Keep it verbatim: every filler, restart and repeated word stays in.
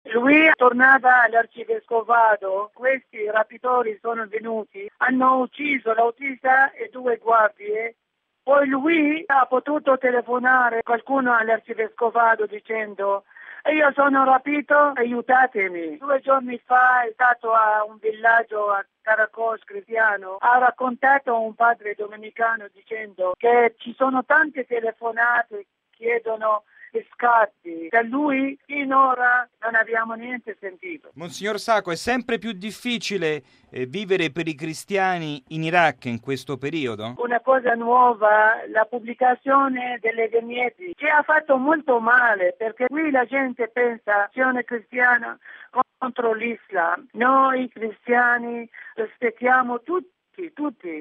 Lui tornava all'arcivescovado, questi rapitori sono venuti, hanno ucciso l'autista e due guardie. Poi lui ha potuto telefonare qualcuno all'arcivescovado dicendo: io sono rapito, aiutatemi. Due giorni fa è stato a un villaggio a Caracos cristiano, ha raccontato a un padre domenicano dicendo che ci sono tante telefonate che chiedono scatti. Da lui finora non abbiamo niente sentito. Monsignor Sacco, è sempre più difficile eh, vivere per i cristiani in Iraq in questo periodo? Una cosa nuova, la pubblicazione delle vignette, ci ha fatto molto male, perché qui la gente pensa azione cristiana contro l'Islam. Noi cristiani rispettiamo tutti, tutti.